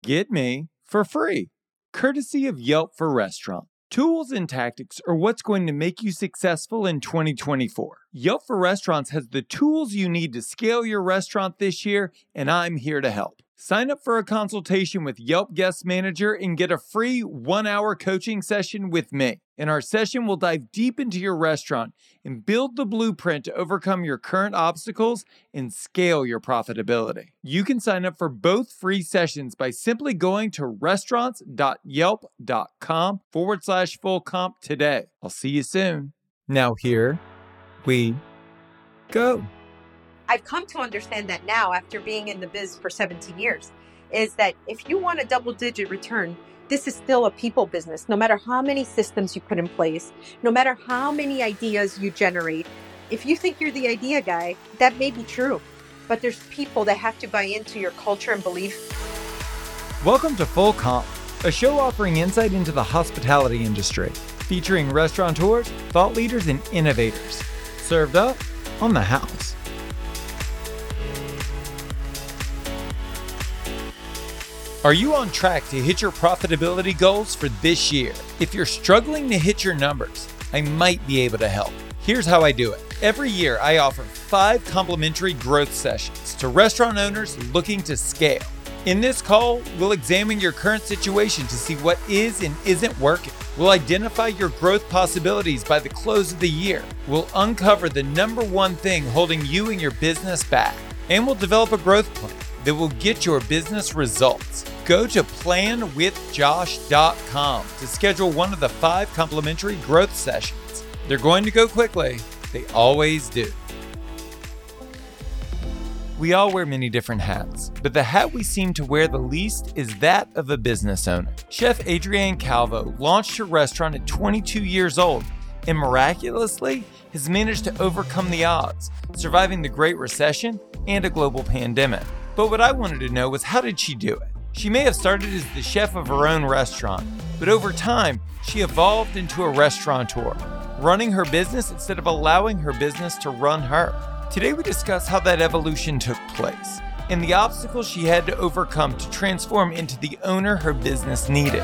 Get me for free, courtesy of Yelp for Restaurant. Tools and tactics are what's going to make you successful in 2024. Yelp for Restaurants has the tools you need to scale your restaurant this year, and I'm here to help. Sign up for a consultation with Yelp Guest Manager and get a free 1-hour coaching session with me. In our session, we'll dive deep into your restaurant and build the blueprint to overcome your current obstacles and scale your profitability. You can sign up for both free sessions by simply going to restaurants.yelp.com/full comp today. I'll see you soon. Now here we go. I've come to understand that now after being in the biz for 17 years, is that if you want a double-digit return, this is still a people business. No matter how many systems you put in place, no matter how many ideas you generate, if you think you're the idea guy, that may be true. But there's people that have to buy into your culture and belief. Welcome to Full Comp, a show offering insight into the hospitality industry, featuring restaurateurs, thought leaders, and innovators. Served up on the house. Are you on track to hit your profitability goals for this year? If you're struggling to hit your numbers, I might be able to help. Here's how I do it. Every year, I offer 5 complimentary growth sessions to restaurant owners looking to scale. In this call, we'll examine your current situation to see what is and isn't working. We'll identify your growth possibilities by the close of the year. We'll uncover the number one thing holding you and your business back. And we'll develop a growth plan that will get your business results. Go to planwithjosh.com to schedule one of the 5 complimentary growth sessions. They're going to go quickly. They always do. We all wear many different hats, but the hat we seem to wear the least is that of a business owner. Chef Adrienne Calvo launched her restaurant at 22 years old and miraculously has managed to overcome the odds, surviving the Great Recession and a global pandemic. But what I wanted to know was, how did she do it? She may have started as the chef of her own restaurant, but over time, she evolved into a restaurateur, running her business instead of allowing her business to run her. Today, we discuss how that evolution took place and the obstacles she had to overcome to transform into the owner her business needed.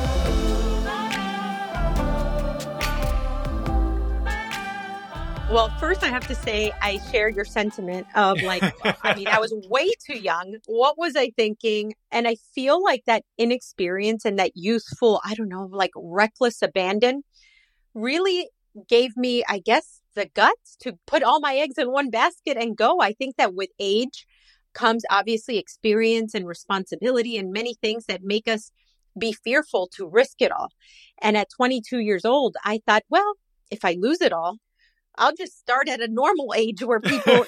Well, first I have to say I share your sentiment of I was way too young. What was I thinking? And I feel like that inexperience and that youthful, reckless abandon really gave me, I guess, the guts to put all my eggs in one basket and go. I think that with age comes obviously experience and responsibility and many things that make us be fearful to risk it all. And at 22 years old, I thought, well, if I lose it all, I'll just start at a normal age where people,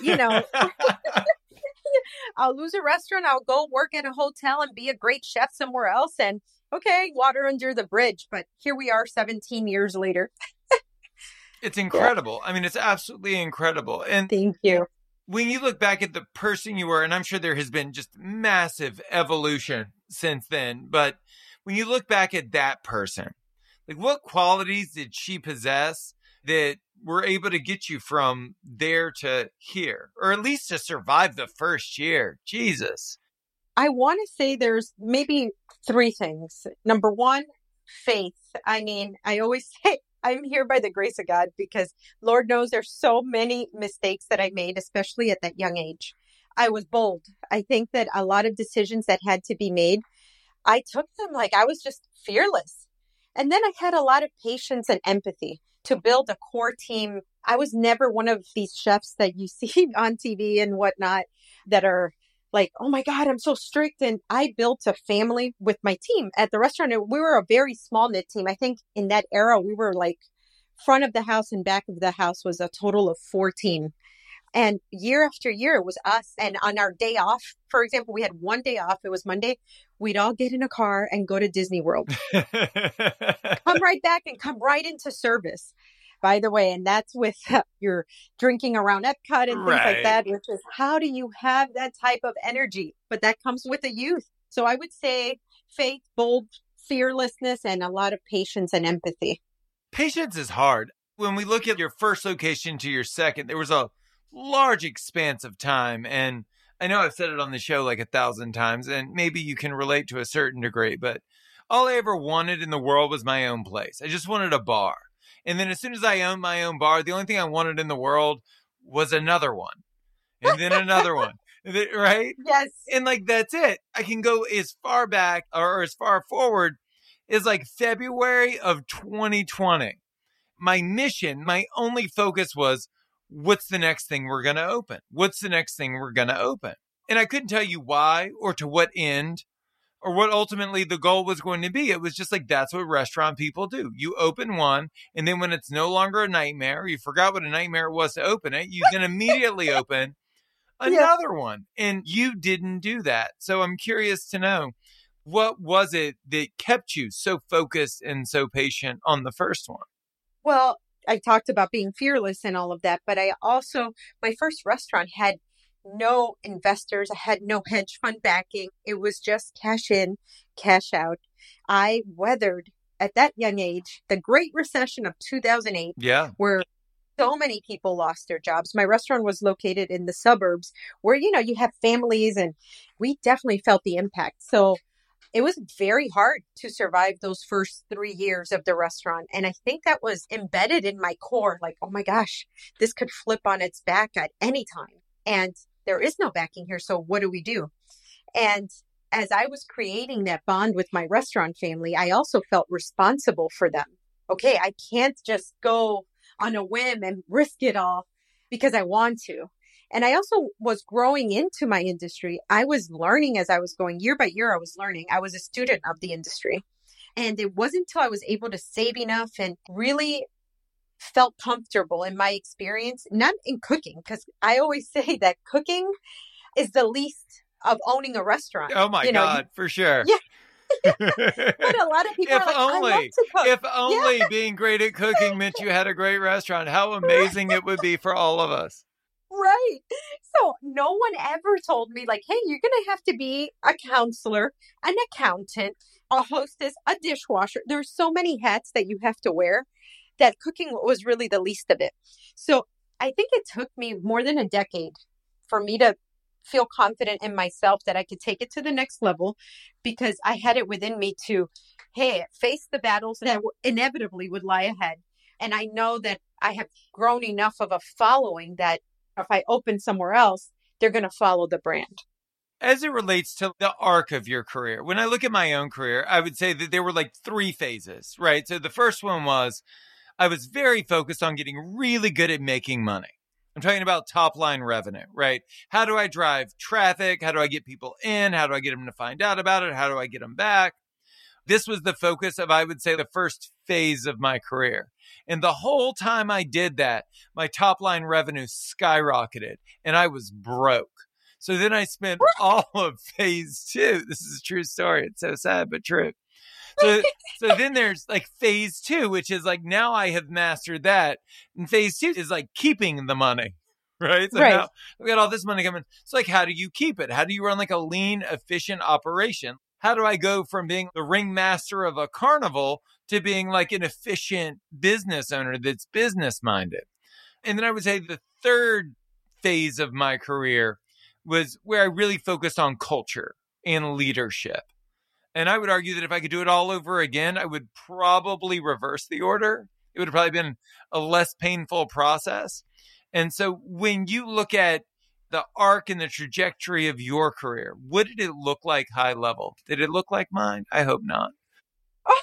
I'll lose a restaurant. I'll go work at a hotel and be a great chef somewhere else. And okay, water under the bridge. But here we are 17 years later. It's incredible. Yeah. I mean, it's absolutely incredible. And thank you. When you look back at the person you were, and I'm sure there has been just massive evolution since then, but when you look back at that person, like, what qualities did she possess that were able to get you from there to here, or at least to survive the first year? Jesus. I want to say there's maybe 3 things. Number 1, faith. I mean, I always say I'm here by the grace of God because Lord knows there's so many mistakes that I made, especially at that young age. I was bold. I think that a lot of decisions that had to be made, I took them like I was just fearless. And then I had a lot of patience and empathy to build a core team. I was never one of these chefs that you see on TV and whatnot that are like, oh my God, I'm so strict. And I built a family with my team at the restaurant. And we were a very small knit team. I think in that era, we were like front of the house and back of the house was a total of 14. And year after year, it was us. And on our day off, for example, we had one day off. It was Monday. We'd all get in a car and go to Disney World. Come right back and come right into service, by the way. And that's with your drinking around Epcot and things like that, which is, how do you have that type of energy? But that comes with the youth. So I would say faith, bold, fearlessness, and a lot of patience and empathy. Patience is hard. When we look at your first location to your second, there was a large expanse of time. And I know I've said it on the show like 1,000 times, and maybe you can relate to a certain degree, but all I ever wanted in the world was my own place. I just wanted a bar. And then as soon as I owned my own bar, the only thing I wanted in the world was another one, and then another one. Right? Yes. And like, that's it. I can go as far back or as far forward as like February of 2020. My mission, my only focus was, what's the next thing we're going to open? What's the next thing we're going to open? And I couldn't tell you why or to what end or what ultimately the goal was going to be. It was just like, that's what restaurant people do. You open one, and then when it's no longer a nightmare, you forgot what a nightmare it was to open it, you can immediately open another one. And you didn't do that. So I'm curious to know, what was it that kept you so focused and so patient on the first one? Well, I talked about being fearless and all of that, but I also, my first restaurant had no investors. I had no hedge fund backing. It was just cash in, cash out. I weathered at that young age the Great Recession of 2008, where so many people lost their jobs. My restaurant was located in the suburbs where, you have families, and we definitely felt the impact. So it was very hard to survive those first 3 years of the restaurant. And I think that was embedded in my core, like, oh my gosh, this could flip on its back at any time. And there is no backing here. So what do we do? And as I was creating that bond with my restaurant family, I also felt responsible for them. Okay, I can't just go on a whim and risk it all because I want to. And I also was growing into my industry. I was learning as I was going year by year. I was learning. I was a student of the industry. And it wasn't until I was able to save enough and really felt comfortable in my experience, not in cooking, because I always say that cooking is the least of owning a restaurant. Oh my God, for sure. Yeah. But a lot of people are like, I love to cook. If only being great at cooking meant you had a great restaurant, how amazing it would be for all of us. Right. So no one ever told me like, hey, you're going to have to be a counselor, an accountant, a hostess, a dishwasher. There's so many hats that you have to wear that cooking was really the least of it. So I think it took me more than a decade for me to feel confident in myself that I could take it to the next level, because I had it within me to, hey, face the battles that inevitably would lie ahead. And I know that I have grown enough of a following that if I open somewhere else, they're going to follow the brand. As it relates to the arc of your career, when I look at my own career, I would say that there were like 3 phases, right? So the first one was I was very focused on getting really good at making money. I'm talking about top line revenue, right? How do I drive traffic? How do I get people in? How do I get them to find out about it? How do I get them back? This was the focus of, I would say, the first phase of my career. And the whole time I did that, my top line revenue skyrocketed and I was broke. So then I spent all of phase 2. This is a true story. It's so sad, but true. So then there's like phase 2, which is like, now I have mastered that. And phase 2 is like keeping the money, right? So now we got all this money coming. It's like, how do you keep it? How do you run like a lean, efficient operation? How do I go from being the ringmaster of a carnival to being like an efficient business owner that's business minded? And then I would say the third phase of my career was where I really focused on culture and leadership. And I would argue that if I could do it all over again, I would probably reverse the order. It would have probably been a less painful process. And so when you look at the arc and the trajectory of your career, what did it look like high level? Did it look like mine? I hope not. Oh,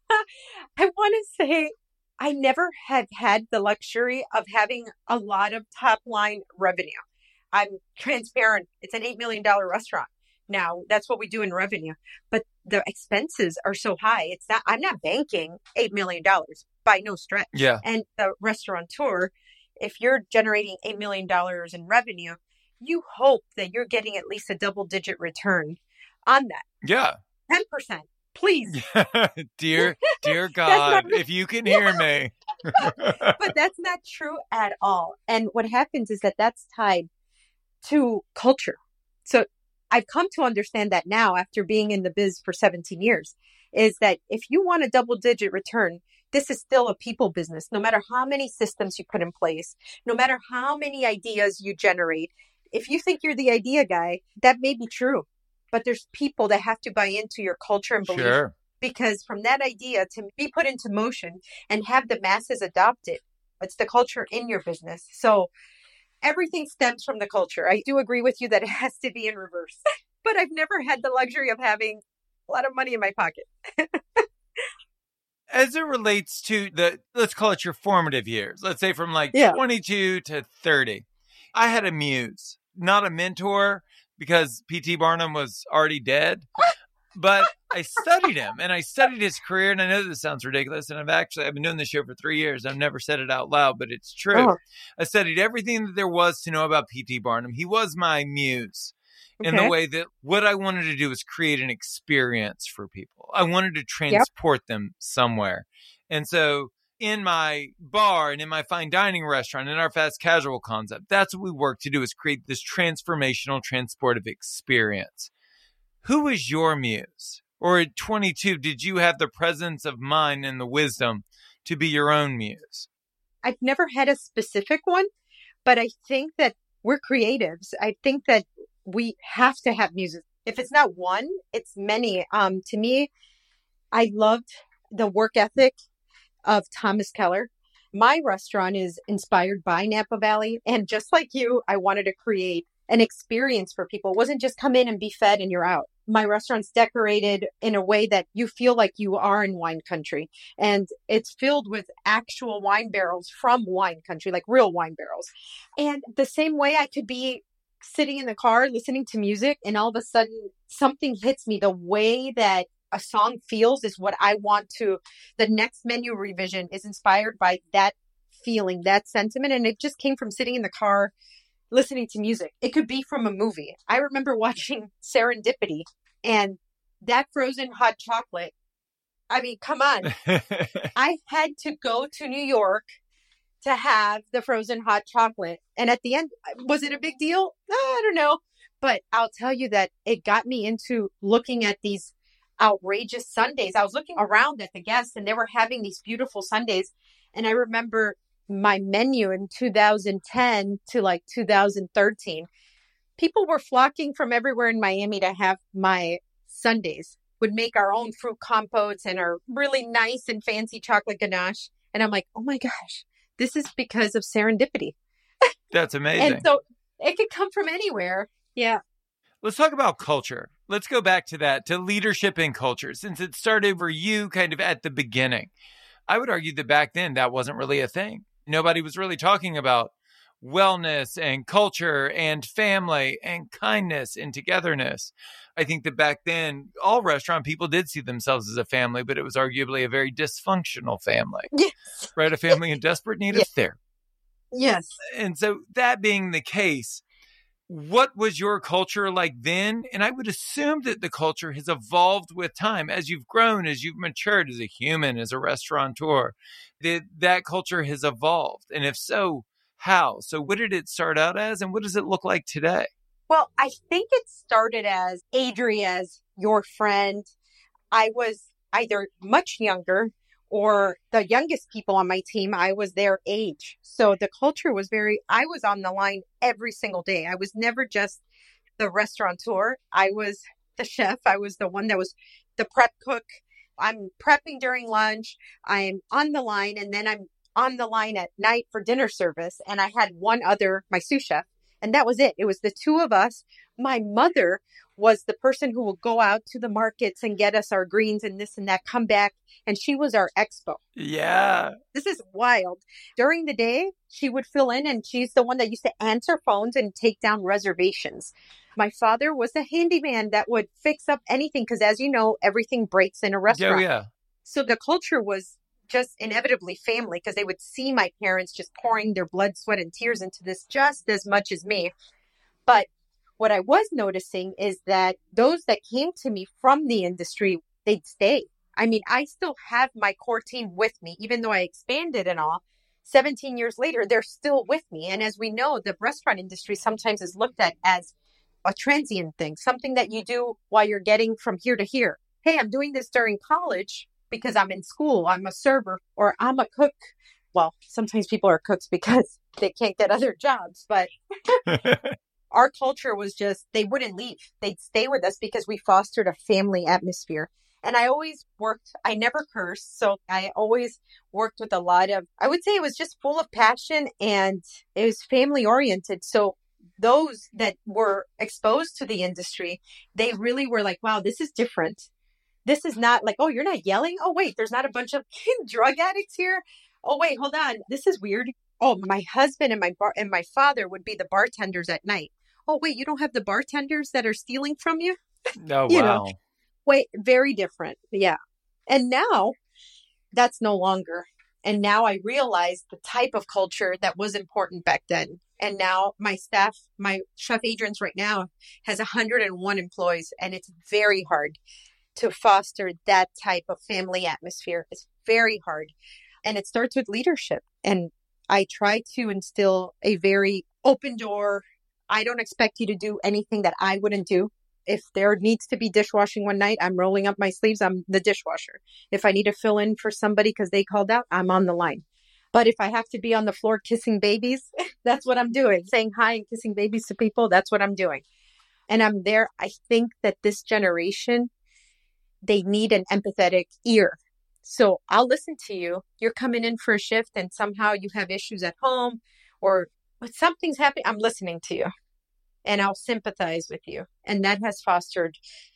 I want to say I never have had the luxury of having a lot of top line revenue. I'm transparent. It's an $8 million restaurant. Now that's what we do in revenue, but the expenses are so high. I'm not banking $8 million by no stretch. Yeah. And the restaurateur, if you're generating $8 million in revenue, you hope that you're getting at least a double-digit return on that. Yeah. 10%, please. Dear God, if you can hear me. But that's not true at all. And what happens is that that's tied to culture. So I've come to understand that now after being in the biz for 17 years, is that if you want a double-digit return, this is still a people business. No matter how many systems you put in place, no matter how many ideas you generate, If you think you're the idea guy, that may be true, but there's people that have to buy into your culture and belief. Sure. Because from that idea to be put into motion and have the masses adopt it, it's the culture in your business. So everything stems from the culture. I do agree with you that it has to be in reverse, but I've never had the luxury of having a lot of money in my pocket. As it relates to let's call it your formative years, let's say from like 22 to 30, I had a muse, not a mentor because P.T. Barnum was already dead, but I studied him and I studied his career. And I know this sounds ridiculous. And I've been doing this show for 3 years. I've never said it out loud, but it's true. I studied everything that there was to know about P.T. Barnum. He was my muse. In the way that what I wanted to do was create an experience for people. I wanted to transport them somewhere. And so in my bar and in my fine dining restaurant, in our fast casual concept, that's what we work to do, is create this transformational, transportive experience. Who is your muse? Or at 22, did you have the presence of mind and the wisdom to be your own muse? I've never had a specific one, but I think that we're creatives. I think that we have to have muses. If it's not one, it's many. To me, I loved the work ethic of Thomas Keller. My restaurant is inspired by Napa Valley. And just like you, I wanted to create an experience for people. It wasn't just come in and be fed and you're out. My restaurant's decorated in a way that you feel like you are in wine country. And it's filled with actual wine barrels from wine country, like real wine barrels. And the same way I could be sitting in the car listening to music and all of a sudden something hits me. The way that a song feels is what I want to, the next menu revision is inspired by that feeling, that sentiment. And it just came from sitting in the car listening to music. It could be from a movie. I remember watching Serendipity and that frozen hot chocolate. I mean, come on. I had to go to New York to have the frozen hot chocolate. And at the end, was it a big deal? I don't know. But I'll tell you that it got me into looking at these outrageous sundaes. I was looking around at the guests and they were having these beautiful sundaes. And I remember my menu in 2010 to like 2013, people were flocking from everywhere in Miami to have my sundaes. Would make our own fruit compotes and our really nice and fancy chocolate ganache. And I'm like, oh my gosh. This is because of serendipity. That's amazing. And so it could come from anywhere. Yeah. Let's talk about culture. Let's go back to that, to leadership and culture, since it started for you kind of at the beginning. I would argue that back then that wasn't really a thing. Nobody was really talking about wellness and culture and family and kindness and togetherness. I think that back then, all restaurant people did see themselves as a family, but it was arguably a very dysfunctional family, yes. Right? A family in desperate need of therapy. Yes. And so that being the case, what was your culture like then? And I would assume that the culture has evolved with time as you've grown, as you've matured as a human, as a restaurateur, that culture has evolved. And if so, how? So what did it start out as and what does it look like today? Well, I think it started as Adri, as your friend. I was either much younger or the youngest people on my team, I was their age. So the culture was I was on the line every single day. I was never just the restaurateur. I was the chef. I was the one that was the prep cook. I'm prepping during lunch. I'm on the line and then I'm on the line at night for dinner service. And I had one other, my sous chef. And that was it. It was the two of us. My mother was the person who would go out to the markets and get us our greens and this and that, come back. And she was our expo. Yeah. This is wild. During the day, she would fill in and she's the one that used to answer phones and take down reservations. My father was the handyman that would fix up anything because as you know, everything breaks in a restaurant. Oh, yeah. So the culture was just inevitably family because they would see my parents just pouring their blood, sweat, and tears into this just as much as me. But what I was noticing is that those that came to me from the industry, they'd stay. I mean, I still have my core team with me, even though I expanded and all. 17 years later, they're still with me. And as we know, the restaurant industry sometimes is looked at as a transient thing, something that you do while you're getting from here to here. Hey, I'm doing this during college because I'm in school, I'm a server, or I'm a cook. Well, sometimes people are cooks because they can't get other jobs, but our culture was just, they wouldn't leave. They'd stay with us because we fostered a family atmosphere. And I always worked, I never cursed. So I always worked with a lot of, I would say it was just full of passion and it was family oriented. So those that were exposed to the industry, they really were like, wow, this is different. This is not like, oh, you're not yelling. Oh, wait, there's not a bunch of drug addicts here. Oh, wait, hold on. This is weird. Oh, my husband and my father would be the bartenders at night. Oh, wait, you don't have the bartenders that are stealing from you? Oh, You know, wow. wait, very different. Yeah. And now that's no longer. And now I realize the type of culture that was important back then. And now my staff, my Chef Adrian's right now has 101 employees, and it's very hard to foster that type of family atmosphere. It's very hard. And it starts with leadership. And I try to instill a very open door. I don't expect you to do anything that I wouldn't do. If there needs to be dishwashing one night, I'm rolling up my sleeves. I'm the dishwasher. If I need to fill in for somebody because they called out, I'm on the line. But if I have to be on the floor kissing babies, that's what I'm doing. Saying hi and kissing babies to people, that's what I'm doing. And I'm there. I think that this generation, they need an empathetic ear. So I'll listen to you. You're coming in for a shift and somehow you have issues at home or something's happening. I'm listening to you and I'll sympathize with you. And that has fostered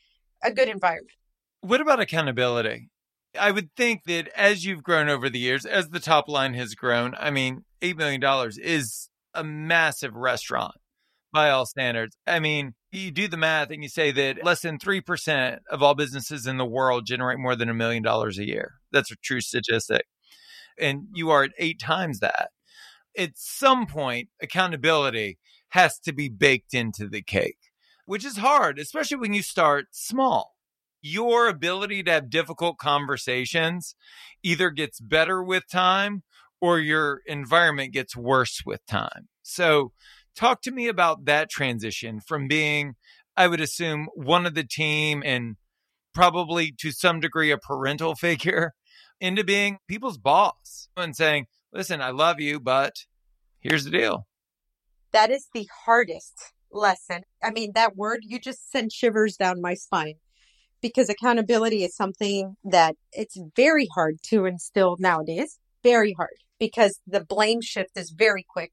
a good environment. What about accountability? I would think that as you've grown over the years, as the top line has grown, I mean, $8 million is a massive restaurant by all standards. I mean, you do the math and you say that less than 3% of all businesses in the world generate more than $1 million a year. That's a true statistic. And you are at 8 times that. At some point, accountability has to be baked into the cake, which is hard, especially when you start small. Your ability to have difficult conversations either gets better with time or your environment gets worse with time. So talk to me about that transition from being, I would assume, one of the team and probably to some degree a parental figure into being people's boss and saying, listen, I love you, but here's the deal. That is the hardest lesson. I mean, that word, you just sent shivers down my spine because accountability is something that it's very hard to instill nowadays. Very hard because the blame shift is very quick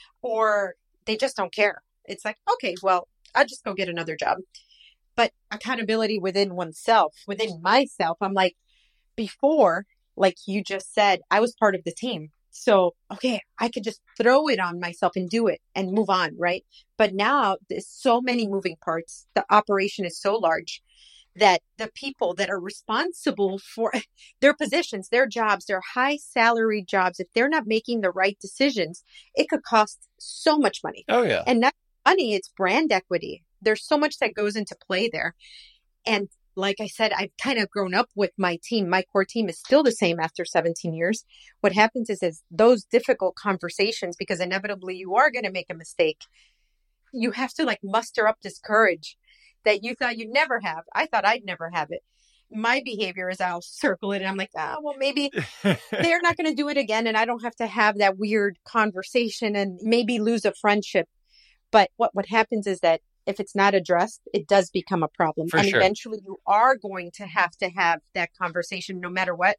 or they just don't care. It's like, okay, well, I'll just go get another job. But accountability within oneself, within myself, I'm like, before, like you just said, I was part of the team. So, okay, I could just throw it on myself and do it and move on, right? But now there's so many moving parts. The operation is so large that the people that are responsible for their positions, their jobs, their high salary jobs, if they're not making the right decisions, it could cost so much money. Oh, yeah. And not money, it's brand equity. There's so much that goes into play there. And like I said, I've kind of grown up with my team. My core team is still the same after 17 years. What happens is those difficult conversations, because inevitably you are going to make a mistake. You have to like muster up this courage that you thought you'd never have. I thought I'd never have it. My behavior is I'll circle it and I'm like, well, maybe they're not going to do it again. And I don't have to have that weird conversation and maybe lose a friendship. But what happens is that if it's not addressed, it does become a problem. For and sure. Eventually you are going to have that conversation no matter what.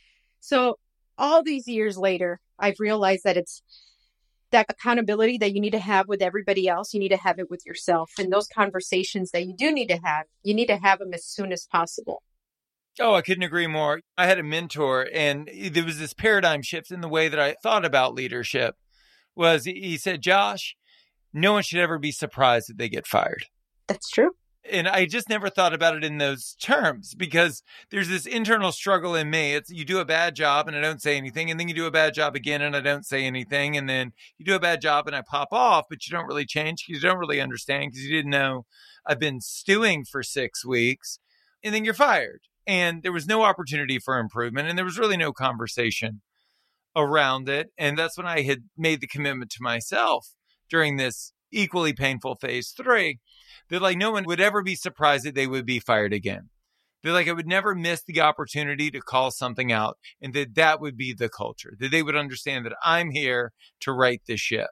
So all these years later, I've realized that it's that accountability that you need to have with everybody else. You need to have it with yourself. And those conversations that you do need to have, you need to have them as soon as possible. Oh, I couldn't agree more. I had a mentor and there was this paradigm shift in the way that I thought about leadership. Was he said, Josh, no one should ever be surprised that they get fired. That's true. And I just never thought about it in those terms because there's this internal struggle in me. It's you do a bad job and I don't say anything. And then you do a bad job again and I don't say anything. And then you do a bad job and I pop off, but you don't really change because you don't really understand because you didn't know I've been stewing for 6 weeks and then you're fired. And there was no opportunity for improvement and there was really no conversation around it. And that's when I had made the commitment to myself during this equally painful phase 3, that like no one would ever be surprised that they would be fired again. They're like, I would never miss the opportunity to call something out and that would be the culture, that they would understand that I'm here to right the ship.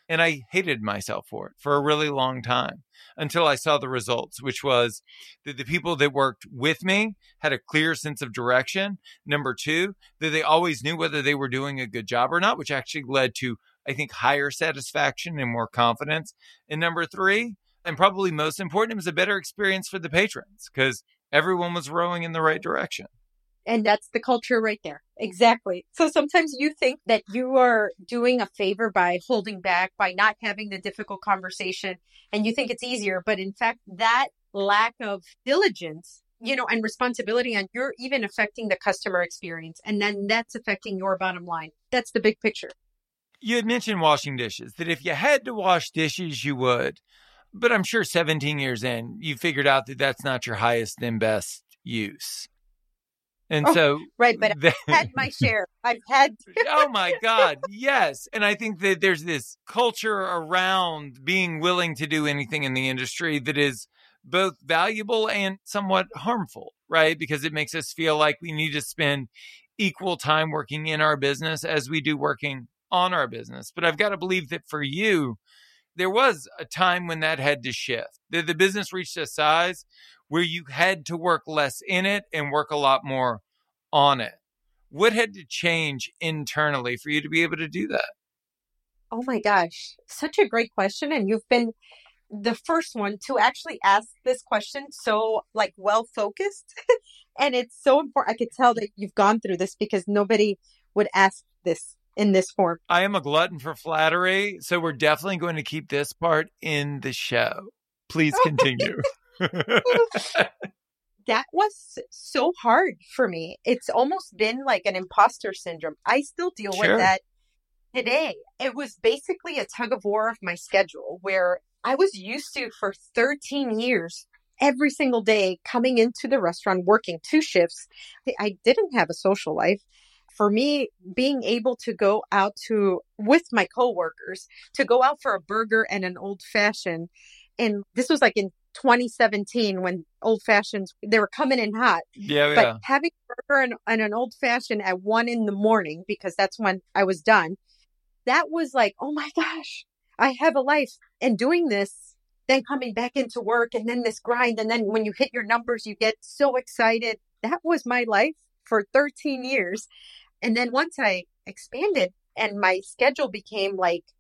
And I hated myself for it for a really long time until I saw the results, which was that the people that worked with me had a clear sense of direction. Number two, that they always knew whether they were doing a good job or not, which actually led to, I think, higher satisfaction and more confidence. And number three, and probably most important, it was a better experience for the patrons because everyone was rowing in the right direction. And that's the culture right there. Exactly. So sometimes you think that you are doing a favor by holding back, by not having the difficult conversation, and you think it's easier. But in fact, that lack of diligence, and responsibility, and you're even affecting the customer experience. And then that's affecting your bottom line. That's the big picture. You had mentioned washing dishes, that if you had to wash dishes, you would. But I'm sure 17 years in, you figured out that that's not your highest and best use. And so, right. But I've had my share. Oh my God. Yes. And I think that there's this culture around being willing to do anything in the industry that is both valuable and somewhat harmful, right? Because it makes us feel like we need to spend equal time working in our business as we do working on our business. But I've got to believe that for you, there was a time when that had to shift. The business reached a size where you had to work less in it and work a lot more on it. What had to change internally for you to be able to do that? Oh my gosh, such a great question. And you've been the first one to actually ask this question so well focused. And it's so important. I could tell that you've gone through this because nobody would ask this in this form. I am a glutton for flattery, so we're definitely going to keep this part in the show. Please continue. That was so hard for me. It's almost been like an imposter syndrome. I still deal with that today. It was basically a tug of war of my schedule where I was used to for 13 years, every single day coming into the restaurant, working 2 shifts. I didn't have a social life. For me, being able to go out with my coworkers, to go out for a burger and an old fashioned. And this was in 2017 when old fashions, they were coming in hot. But having a burger and an old fashioned at 1 a.m, because that's when I was done, that was oh my gosh, I have a life. And doing this, then coming back into work and then this grind. And then when you hit your numbers, you get so excited. That was my life for 13 years. And then once I expanded and my schedule became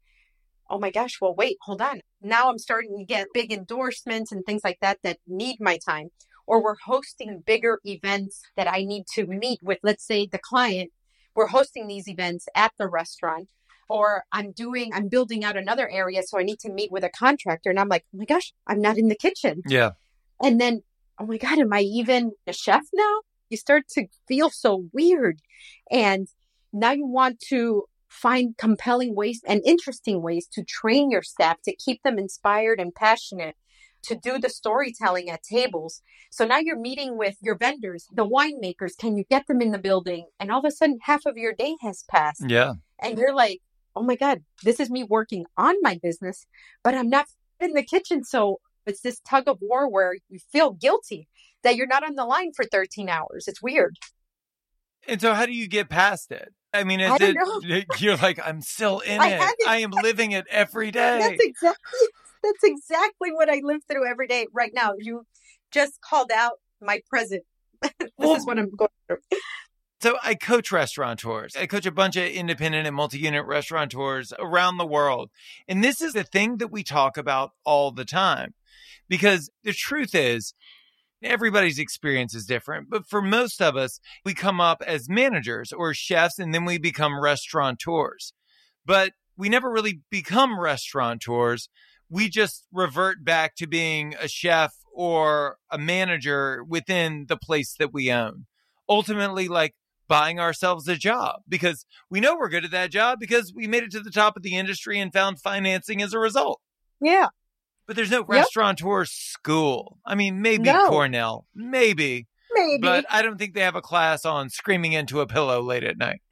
oh my gosh, well, wait, hold on. Now I'm starting to get big endorsements and things like that need my time. Or we're hosting bigger events that I need to meet with, let's say the client. We're hosting these events at the restaurant. Or I'm building out another area. So I need to meet with a contractor. And I'm like, oh my gosh, I'm not in the kitchen. Yeah. And then, oh my God, am I even a chef now? You start to feel so weird. And now you want to find compelling ways and interesting ways to train your staff, to keep them inspired and passionate, to do the storytelling at tables. So now you're meeting with your vendors, the winemakers. Can you get them in the building? And all of a sudden, half of your day has passed. Yeah. And you're like, oh my God, this is me working on my business, but I'm not in the kitchen. So it's this tug of war where you feel guilty that you're not on the line for 13 hours. It's weird. And so how do you get past it? I mean, you're like, I'm still in it. I am living it every day. That's exactly what I live through every day right now. You just called out my present. This is what I'm going through. So I coach restaurateurs. I coach a bunch of independent and multi-unit restaurateurs around the world. And this is the thing that we talk about all the time, because the truth is everybody's experience is different. But for most of us, we come up as managers or chefs, and then we become restaurateurs. But we never really become restaurateurs. We just revert back to being a chef or a manager within the place that we own. Ultimately, buying ourselves a job because we know we're good at that job because we made it to the top of the industry and found financing as a result. Yeah. But there's no restaurateur school. I mean, maybe Cornell, maybe, but I don't think they have a class on screaming into a pillow late at night.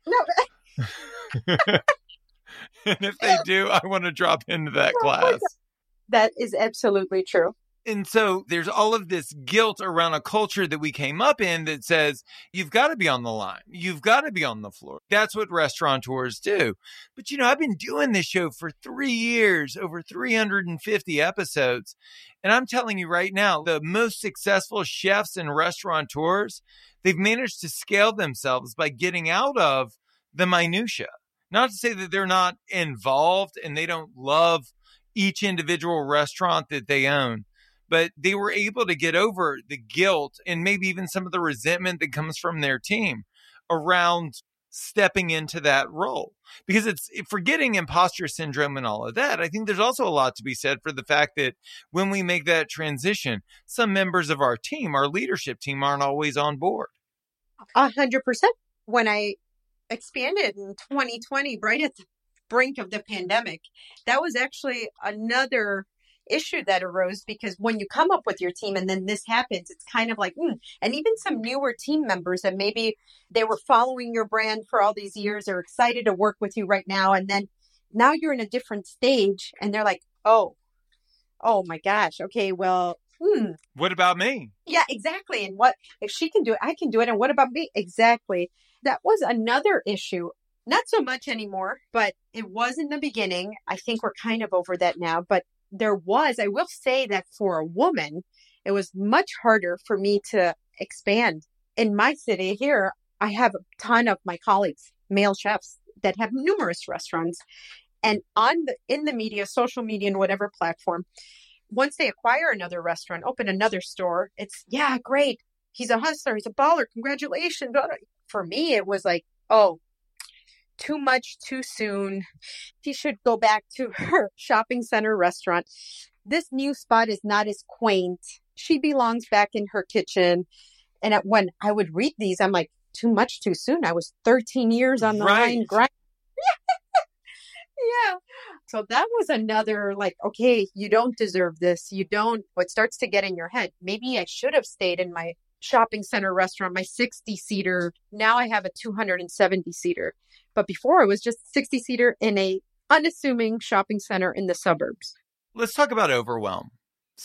No. And if they do, I want to drop into that class. That is absolutely true. And so there's all of this guilt around a culture that we came up in that says, you've got to be on the line. You've got to be on the floor. That's what restaurateurs do. But, I've been doing this show for 3 years, over 350 episodes. And I'm telling you right now, the most successful chefs and restaurateurs, they've managed to scale themselves by getting out of the minutia. Not to say that they're not involved and they don't love each individual restaurant that they own, but they were able to get over the guilt and maybe even some of the resentment that comes from their team around stepping into that role. Because it's forgetting imposter syndrome and all of that. I think there's also a lot to be said for the fact that when we make that transition, some members of our team, our leadership team, aren't always on board. 100%. When I expanded in 2020, right at the brink of the pandemic, that was actually another issue that arose, because when you come up with your team and then this happens, it's kind of like, and even some newer team members that maybe they were following your brand for all these years are excited to work with you right now. And then now you're in a different stage and they're like, oh my gosh. Okay, well, what about me? Yeah, exactly. And what if she can do it, I can do it. And what about me? Exactly. That was another issue. Not so much anymore, but it was in the beginning. I think we're kind of over that now, but I will say that for a woman, it was much harder for me to expand. In my city here, I have a ton of my colleagues, male chefs, that have numerous restaurants. And in the media, social media, and whatever platform, once they acquire another restaurant, open another store, it's, yeah, great. He's a hustler. He's a baller. Congratulations. For me, it was like, oh, too much too soon. She should go back to her shopping center restaurant. This new spot is not as quaint. She belongs back in her kitchen. And when I would read these, I'm like, too much too soon. I was 13 years on the line grind. Yeah. So that was another like, okay, you don't deserve this. You don't. What starts to get in your head. Maybe I should have stayed in my shopping center restaurant, my 60-seater. Now I have a 270-seater. But before it was just 60-seater in a unassuming shopping center in the suburbs. Let's talk about overwhelm.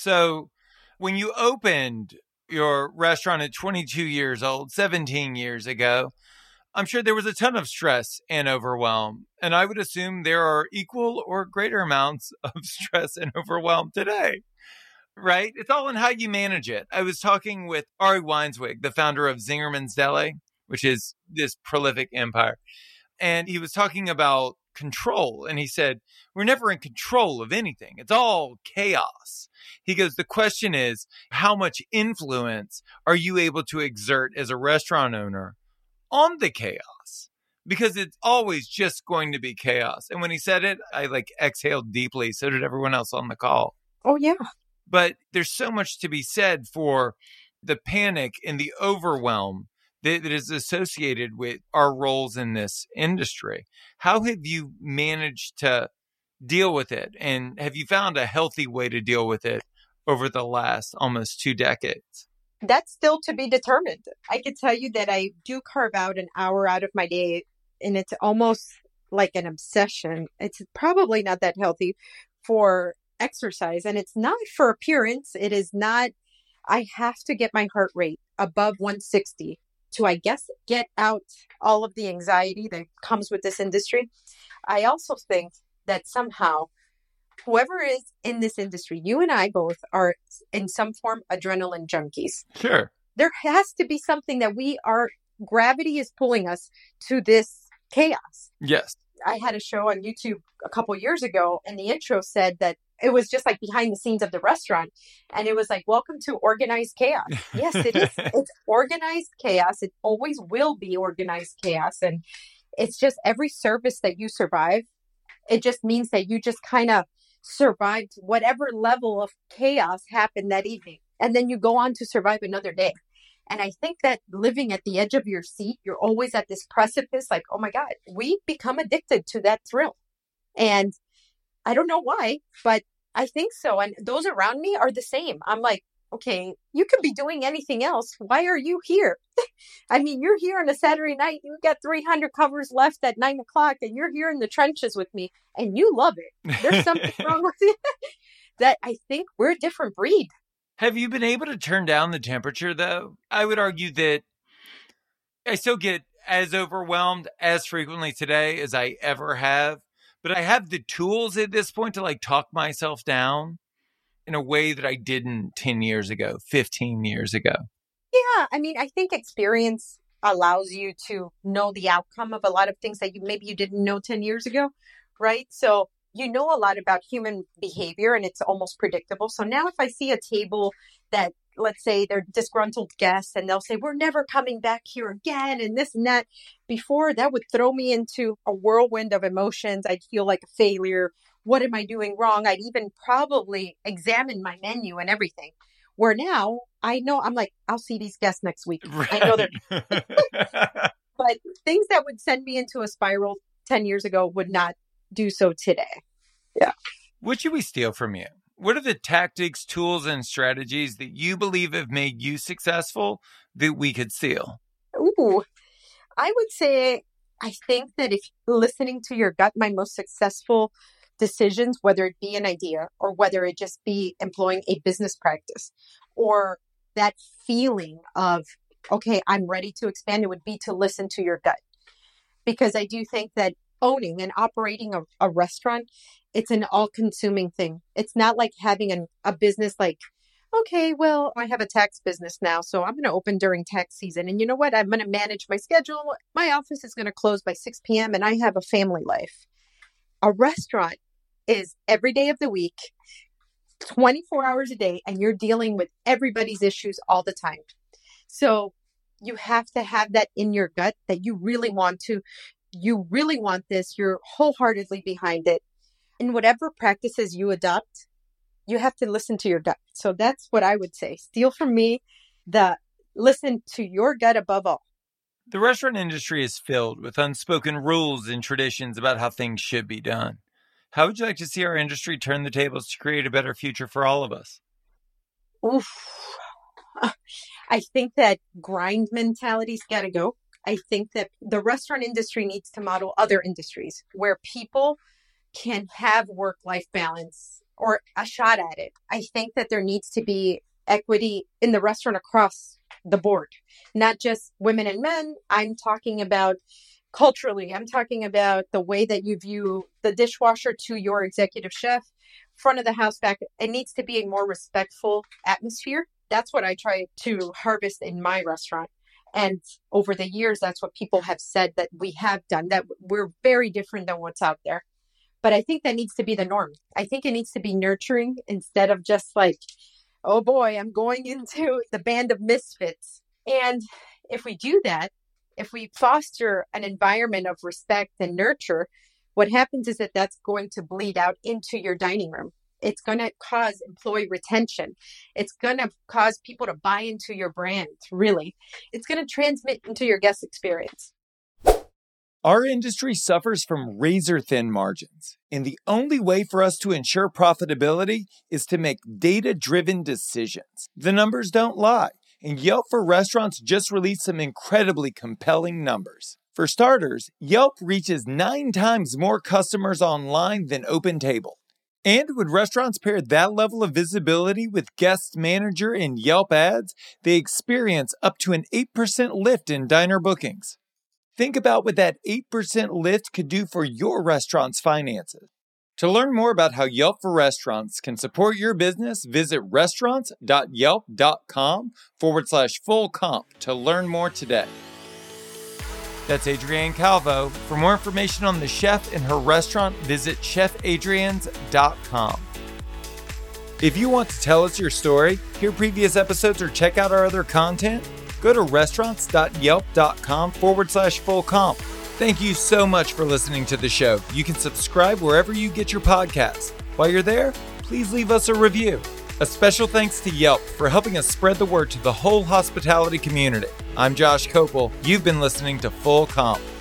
So when you opened your restaurant at 22 years old, 17 years ago, I'm sure there was a ton of stress and overwhelm. And I would assume there are equal or greater amounts of stress and overwhelm today, right? It's all in how you manage it. I was talking with Ari Weinswig, the founder of Zingerman's Deli, which is this prolific empire. And he was talking about control. And he said, we're never in control of anything. It's all chaos. He goes, the question is, how much influence are you able to exert as a restaurant owner on the chaos? Because it's always just going to be chaos. And when he said it, I exhaled deeply. So did everyone else on the call. Oh, yeah. But there's so much to be said for the panic and the overwhelm that is associated with our roles in this industry. How have you managed to deal with it? And have you found a healthy way to deal with it over the last almost 2 decades? That's still to be determined. I can tell you that I do carve out an hour out of my day, and it's almost like an obsession. It's probably not that healthy for exercise, and it's not for appearance. It is not. I have to get my heart rate above 160 to, I guess, get out all of the anxiety that comes with this industry. I also think that somehow whoever is in this industry, you and I both are in some form adrenaline junkies. Sure. There has to be something that gravity is pulling us to this chaos. Yes. I had a show on YouTube a couple years ago, and the intro said that it was just like behind the scenes of the restaurant. And it was like, welcome to organized chaos. Yes, it is. It's organized chaos. It always will be organized chaos. And it's just every service that you survive, it just means that you just kind of survived whatever level of chaos happened that evening. And then you go on to survive another day. And I think that living at the edge of your seat, you're always at this precipice, like, oh my God, we become addicted to that thrill. And I don't know why, but I think so. And those around me are the same. I'm like, okay, you could be doing anything else. Why are you here? I mean, you're here on a Saturday night. You got 300 covers left at 9:00, and you're here in the trenches with me, and you love it. There's something wrong with you. That I think we're a different breed. Have you been able to turn down the temperature, though? I would argue that I still get as overwhelmed as frequently today as I ever have, but I have the tools at this point to like talk myself down in a way that I didn't 10 years ago, 15 years ago. Yeah, I mean, I think experience allows you to know the outcome of a lot of things that you didn't know 10 years ago, right? So you know a lot about human behavior and it's almost predictable. So now if I see a table that, let's say they're disgruntled guests and they'll say, we're never coming back here again and this and that, before that would throw me into a whirlwind of emotions. I'd feel like a failure. What am I doing wrong? I'd even probably examine my menu and everything. Where now I know I'm like, I'll see these guests next week. Right. I know they're, but things that would send me into a spiral 10 years ago would not do so today. Yeah. What should we steal from you? What are the tactics, tools, and strategies that you believe have made you successful that we could steal? Ooh, I would say, I think that if listening to your gut, my most successful decisions, whether it be an idea or whether it just be employing a business practice or that feeling of, okay, I'm ready to expand, it would be to listen to your gut. Because I do think that owning and operating a restaurant, it's an all-consuming thing. It's not like having a business like, okay, well, I have a tax business now, so I'm going to open during tax season. And you know what? I'm going to manage my schedule. My office is going to close by 6 p.m. and I have a family life. A restaurant is every day of the week, 24 hours a day, and you're dealing with everybody's issues all the time. So you have to have that in your gut that you really want this, you're wholeheartedly behind it. And whatever practices you adopt, you have to listen to your gut. So that's what I would say. Steal from me listen to your gut above all. The restaurant industry is filled with unspoken rules and traditions about how things should be done. How would you like to see our industry turn the tables to create a better future for all of us? Oof. I think that grind mentality's got to go. I think that the restaurant industry needs to model other industries where people can have work-life balance or a shot at it. I think that there needs to be equity in the restaurant across the board, not just women and men. I'm talking about culturally. I'm talking about the way that you view the dishwasher to your executive chef, front of the house, back. It needs to be a more respectful atmosphere. That's what I try to harvest in my restaurant. And over the years, that's what people have said that we have done, that we're very different than what's out there. But I think that needs to be the norm. I think it needs to be nurturing instead of just like, oh boy, I'm going into the band of misfits. And if we do that, if we foster an environment of respect and nurture, what happens is that that's going to bleed out into your dining room. It's going to cause employee retention. It's going to cause people to buy into your brand, really. It's going to transmit into your guest experience. Our industry suffers from razor-thin margins, and the only way for us to ensure profitability is to make data-driven decisions. The numbers don't lie, and Yelp for Restaurants just released some incredibly compelling numbers. For starters, Yelp reaches 9 times more customers online than OpenTable. And when restaurants pair that level of visibility with Guest Manager and Yelp ads, they experience up to an 8% lift in diner bookings. Think about what that 8% lift could do for your restaurant's finances. To learn more about how Yelp for Restaurants can support your business, visit restaurants.yelp.com/full comp to learn more today. That's Adrienne Calvo. For more information on the chef and her restaurant, visit chefadriennes.com. If you want to tell us your story, hear previous episodes, or check out our other content, go to restaurants.yelp.com/full comp. Thank you so much for listening to the show. You can subscribe wherever you get your podcasts. While you're there, please leave us a review. A special thanks to Yelp for helping us spread the word to the whole hospitality community. I'm Josh Kopel. You've been listening to Full Comp.